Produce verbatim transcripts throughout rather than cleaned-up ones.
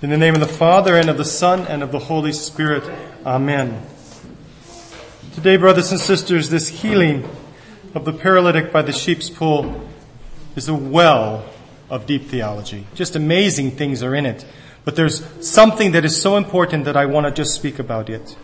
In the name of the Father, and of the Son, and of the Holy Spirit. Amen. Today, brothers and sisters, this healing of the paralytic by the sheep's pool is a well of deep theology. Just amazing things are in it. But there's something that is so important that I want to just speak about it.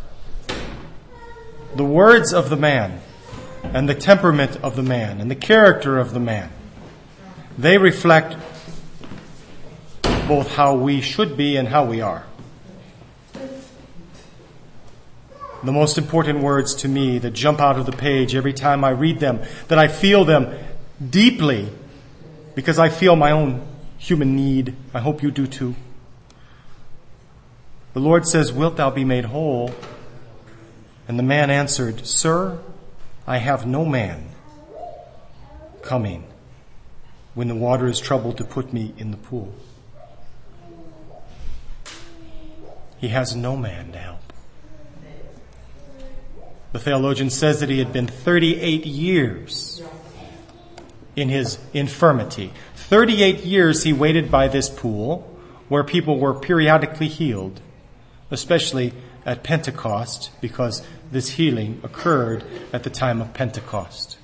The words of the man, and the temperament of the man, and the character of the man, they reflect both how we should be and how we are. The most important words to me that jump out of the page every time I read them, that I feel them deeply, because I feel my own human need. I hope you do too. The Lord says, "Wilt thou be made whole?" And the man answered, "Sir, I have no man coming when the water is troubled to put me in the pool." He has no man to help. The theologian says that he had been thirty-eight years in his infirmity. thirty-eight years he waited by this pool where people were periodically healed, especially at Pentecost, because this healing occurred at the time of Pentecost.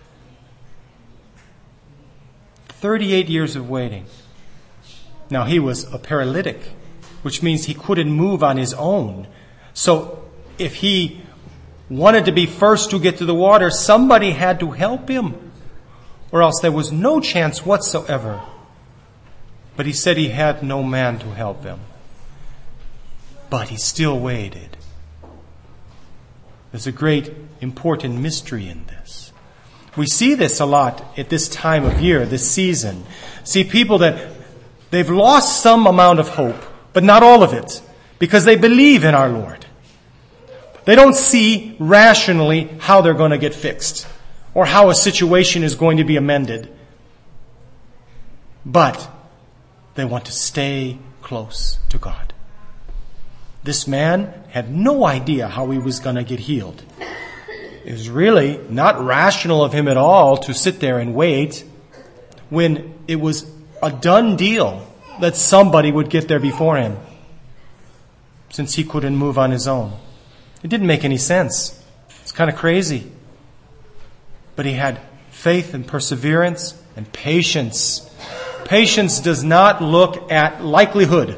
thirty-eight years of waiting. Now, he was a paralytic, which means he couldn't move on his own. So if he wanted to be first to get to the water, somebody had to help him, or else there was no chance whatsoever. But he said he had no man to help him. But he still waited. There's a great, important mystery in this. We see this a lot at this time of year, this season. See people that they've lost some amount of hope, but not all of it, because they believe in our Lord. They don't see rationally how they're going to get fixed or how a situation is going to be amended. But they want to stay close to God. This man had no idea how he was going to get healed. It was really not rational of him at all to sit there and wait when it was a done deal that somebody would get there before him, since he couldn't move on his own. It didn't make any sense. It's kind of crazy. But he had faith and perseverance and patience. Patience does not look at likelihood.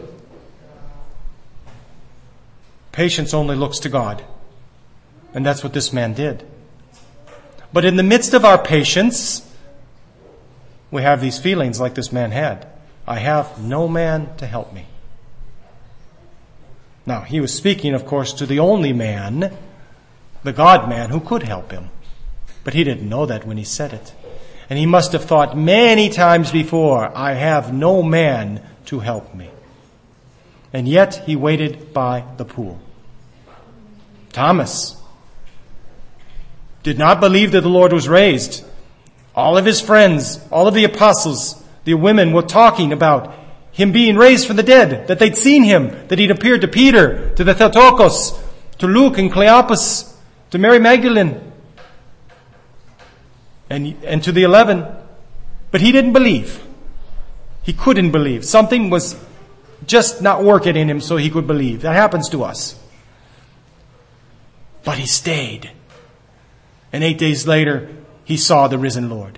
Patience only looks to God. And that's what this man did. But in the midst of our patience, we have these feelings like this man had. I have no man to help me. Now, he was speaking, of course, to the only man, the God-man, who could help him. But he didn't know that when he said it. And he must have thought many times before, I have no man to help me. And yet he waited by the pool. Thomas did not believe that the Lord was raised. All of his friends, all of the apostles, the women were talking about him being raised from the dead, that they'd seen him, that he'd appeared to Peter, to the Theotokos, to Luke and Cleopas, to Mary Magdalene, and, and to the eleven. But he didn't believe. He couldn't believe. Something was just not working in him so he could believe. That happens to us. But he stayed. And eight days later, he saw the risen Lord.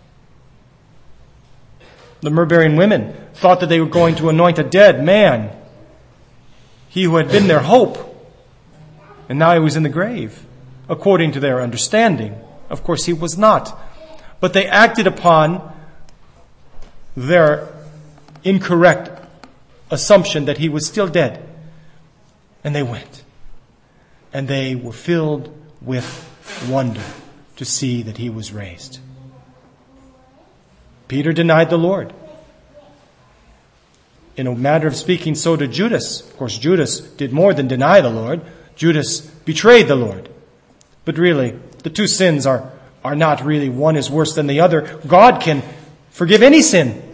The myrrh-bearing women thought that they were going to anoint a dead man, he who had been their hope, and now he was in the grave, according to their understanding. Of course, he was not. But they acted upon their incorrect assumption that he was still dead. And they went. And they were filled with wonder to see that he was raised. Peter denied the Lord. In a matter of speaking, so did Judas. Of course, Judas did more than deny the Lord. Judas betrayed the Lord. But really, the two sins are, are not really one is worse than the other. God can forgive any sin.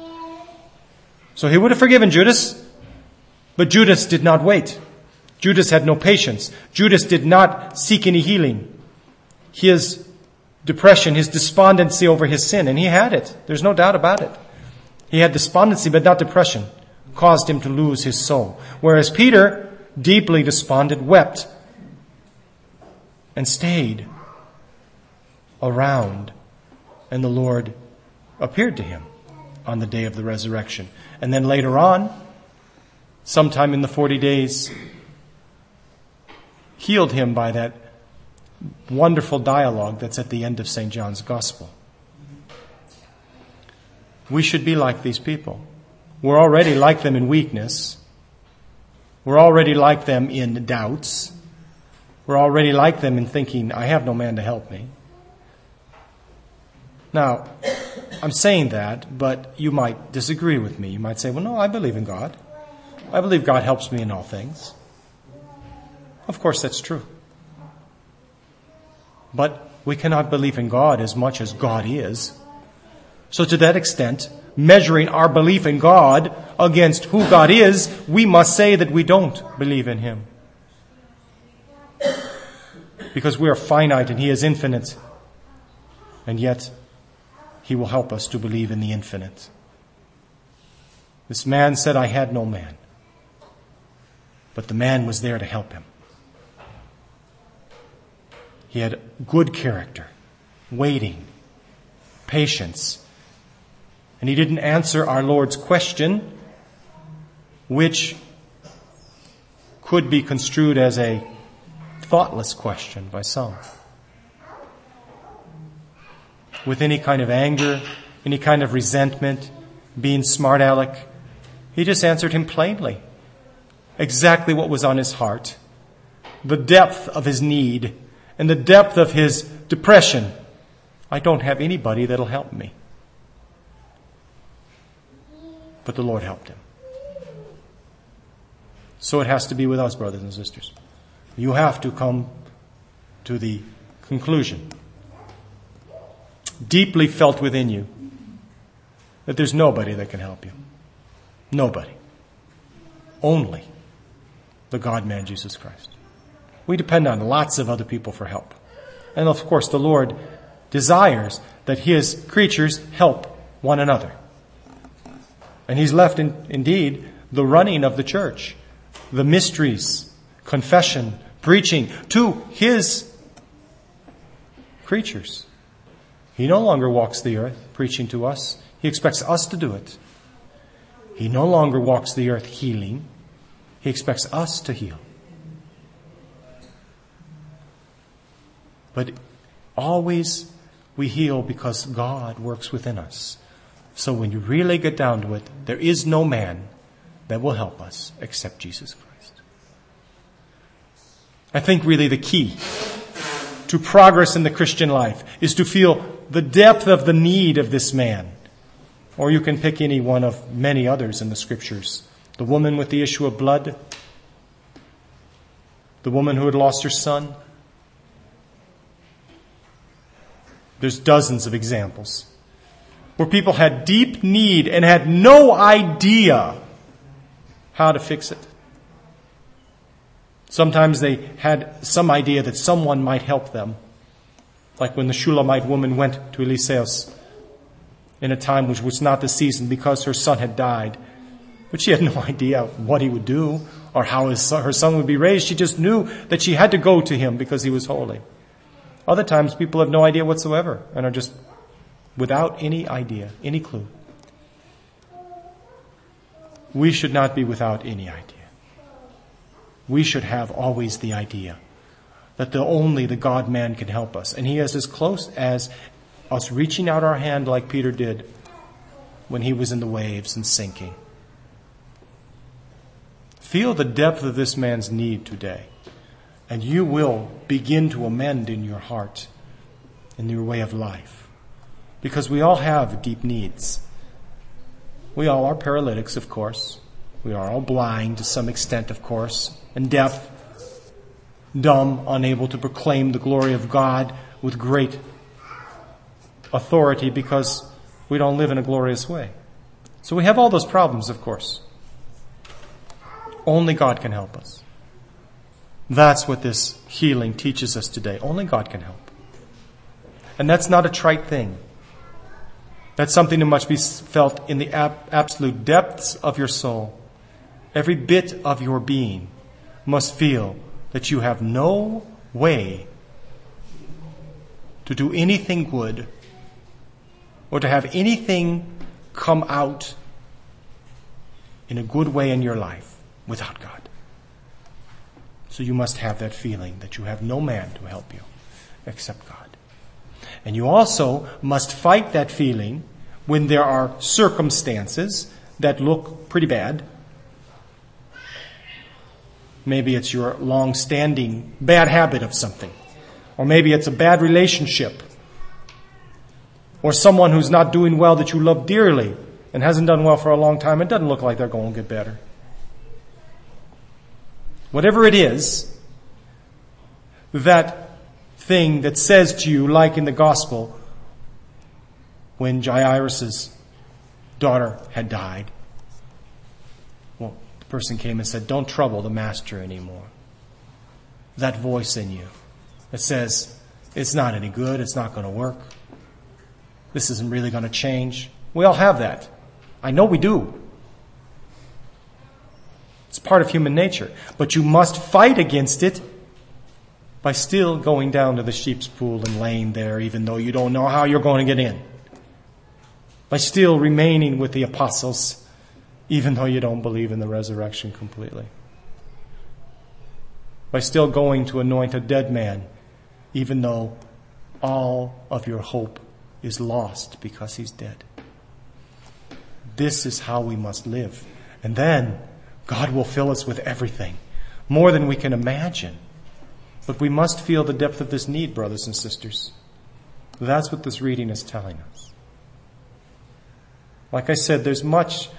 So he would have forgiven Judas, but Judas did not wait. Judas had no patience. Judas did not seek any healing. His depression, his despondency over his sin, and he had it. There's no doubt about it. He had despondency, but not depression. caused him to lose his soul. Whereas Peter, deeply despondent, wept and stayed around, and the Lord appeared to him on the day of the resurrection. And then later on, sometime in the forty days, healed him by that wonderful dialogue that's at the end of Saint John's Gospel. We should be like these people. We're already like them in weakness. We're already like them in doubts. We're already like them in thinking, I have no man to help me. Now, I'm saying that, but you might disagree with me. You might say, well, no, I believe in God. I believe God helps me in all things. Of course, that's true. But we cannot believe in God as much as God is. So to that extent, measuring our belief in God against who God is, we must say that we don't believe in Him. Because we are finite and He is infinite. And yet, He will help us to believe in the infinite. This man said, I had no man. But the man was there to help him. He had good character, waiting, patience. And he didn't answer our Lord's question, which could be construed as a thoughtless question by some, with any kind of anger, any kind of resentment, being smart aleck. He just answered him plainly, exactly what was on his heart, the depth of his need and the depth of his depression. I don't have anybody that'll help me. But the Lord helped him. So it has to be with us, brothers and sisters. You have to come to the conclusion, deeply felt within you, that there's nobody that can help you. Nobody. Only the God-man, Jesus Christ. We depend on lots of other people for help. And of course, the Lord desires that His creatures help one another. And He's left, in, indeed, the running of the church, the mysteries, confession, preaching to His creatures. He no longer walks the earth preaching to us. He expects us to do it. He no longer walks the earth healing. He expects us to heal. But always we heal because God works within us. So when you really get down to it, there is no man that will help us except Jesus Christ. I think really the key to progress in the Christian life is to feel the depth of the need of this man. Or you can pick any one of many others in the Scriptures. The woman with the issue of blood. The woman who had lost her son. There's dozens of examples where people had deep need and had no idea how to fix it. Sometimes they had some idea that someone might help them. Like when the Shulamite woman went to Eliseus in a time which was not the season because her son had died. But she had no idea what he would do or how his son, her son would be raised. She just knew that she had to go to him because he was holy. Other times people have no idea whatsoever and are just without any idea, any clue. We should not be without any idea. We should have always the idea that the only the God-man can help us. And He is as close as us reaching out our hand like Peter did when he was in the waves and sinking. Feel the depth of this man's need today. And you will begin to amend in your heart, in your way of life. Because we all have deep needs. We all are paralytics, of course. We are all blind to some extent, of course, and deaf, dumb, unable to proclaim the glory of God with great authority because we don't live in a glorious way. So we have all those problems, of course. Only God can help us. That's what this healing teaches us today. Only God can help. And that's not a trite thing. That's something that must be felt in the ab- absolute depths of your soul. every bit of your being must feel that you have no way to do anything good or to have anything come out in a good way in your life without God. So you must have that feeling that you have no man to help you except God. And you also must fight that feeling when there are circumstances that look pretty bad. Maybe it's your long-standing bad habit of something. Or maybe it's a bad relationship. Or someone who's not doing well that you love dearly and hasn't done well for a long time. It doesn't look like they're going to get better. Whatever it is, that thing that says to you, like in the gospel, when Jairus' daughter had died, well, the person came and said, don't trouble the master anymore. That voice in you that says, it's not any good, it's not going to work, this isn't really going to change. We all have that. I know we do. It's part of human nature. But you must fight against it by still going down to the sheep's pool and laying there, even though you don't know how you're going to get in. By still remaining with the apostles, even though you don't believe in the resurrection completely. By still going to anoint a dead man, even though all of your hope is lost because he's dead. This is how we must live. And then God will fill us with everything, more than we can imagine. But we must feel the depth of this need, brothers and sisters. That's what this reading is telling us. Like I said, there's much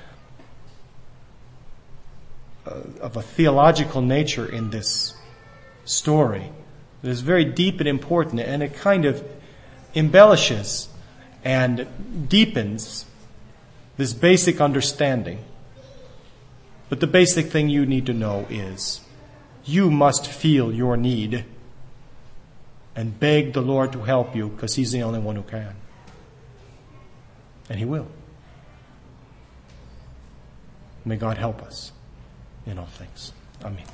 uh, of a theological nature in this story that is very deep and important, and it kind of embellishes and deepens this basic understanding. But the basic thing you need to know is you must feel your need and beg the Lord to help you, because He's the only one who can. And He will. May God help us in all things. Amen.